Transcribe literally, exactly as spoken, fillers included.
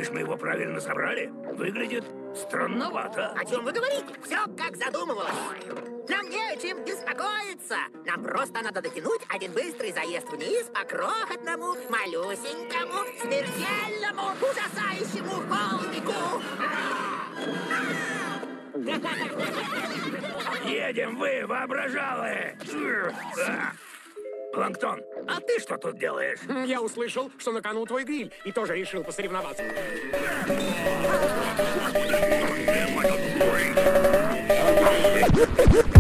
Думаешь, мы его правильно собрали? Выглядит странновато. О чем вы говорите? Все как задумывалось. Нам не о чем беспокоиться. Нам просто надо дотянуть один быстрый заезд вниз по крохотному, малюсенькому, смертельному, ужасающему холмику. Едем вы, воображалы! Планктон, а ты что тут делаешь? Я услышал, что на кону твой гриль, и тоже решил посоревноваться. Ой.